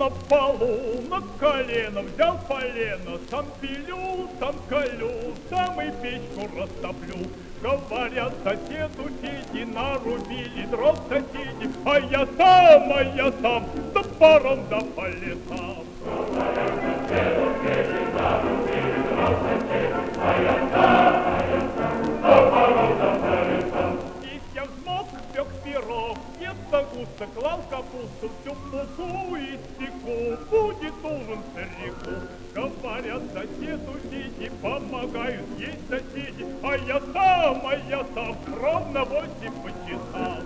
на полу, на колено взял полено, сам пилю, сам колю, сам и печку растоплю. Говорят, соседу сиди, нарубили дров соседи, а я сам, топором да по лесам. Говорят, соседу сиди, нарубили дров соседи, а я сам, топором да по лесам. Я взмок, пек пирог, вместо густа клал капусту, всю муку испеку, будет ужин старику. Говорят, соседу сиди, помогают есть соседи, а я сам, ровно 8 по часам.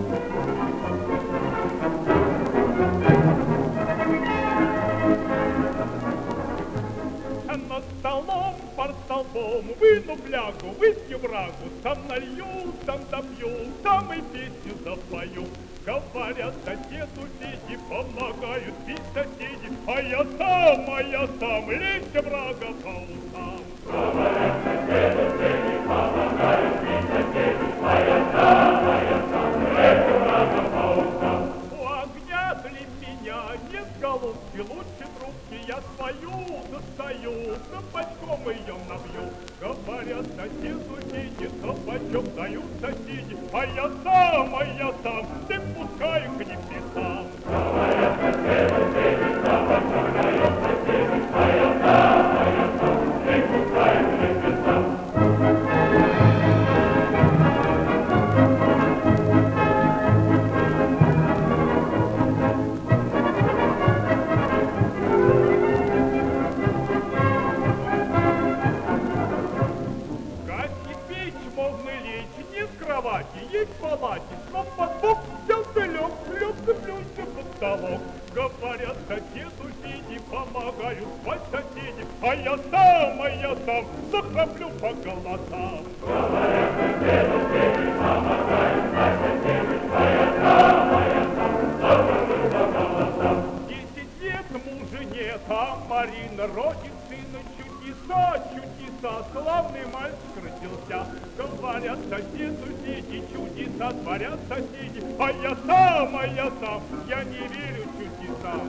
Над столом, под столбом, выну флягу, выпью брагу, сам налью, сам допью, сам и песню запою. Говорят, соседу сиди, помогают пить соседи, а я сам, лейте брага по усам. Говорят, соседу сиди, помогают пить соседи, а я сам, лейте брага по усам. У огня для меня нет голубки, лучше трубки, я свою достаю, табачком ее набью. Говорят, соседу сиди, табачок дают соседи, а я сам, ты пускай к небесам. Говорят, соседу сиди, табачок дают соседи, а я сам, ты пускай к небесам. Есть в палате, но под бок взял ты лег плюнься под столок. Говорят, соседу сиди, помогают спать соседи, а я сам, захраплю по голосам. Говорят, соседу сиди, помогают спать соседи, а я сам, захраплю по голосам. 10 лет мужа нет, а Марина родит сына, чудеса, славный мальчик родился. Говорят, соседу сиди, чудеса творят соседи, а я сам, я не верю чудесам.